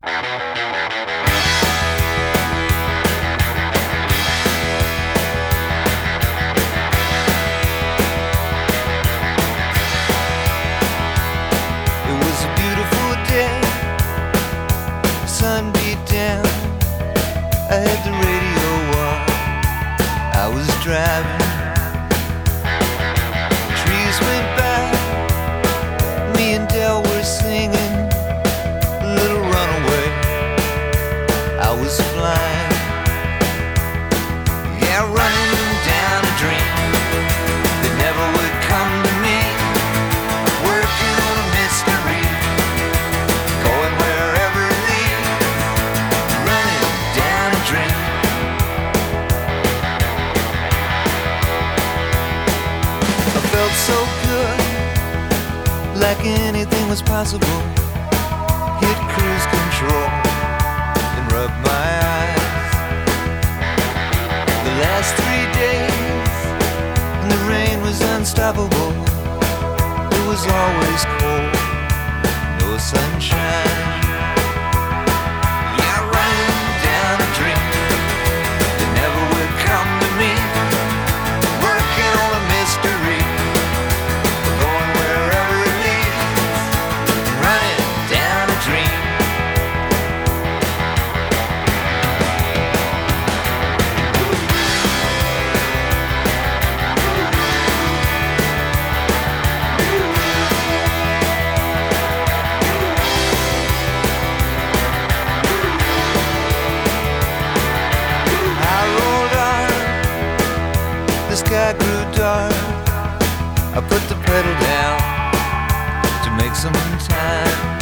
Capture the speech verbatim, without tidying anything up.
I had the radio on, I was driving. Trees went by, me and Del were singing Little Runaway. I was flying, yeah, running down a dream that never would come to me. Working on a mystery, going wherever it leads. Running down a dream. I felt so good, like anything was possible. Hit cruise control and rub my eyes. The last three days, and the rain was unstoppable. It was always cold, no sunshine. Yeah, running down a dream that never would come to me. Working on a mystery, going wherever it leads. Running down a dream. I rolled on, the sky grew dark. I put the pedal down to make some time.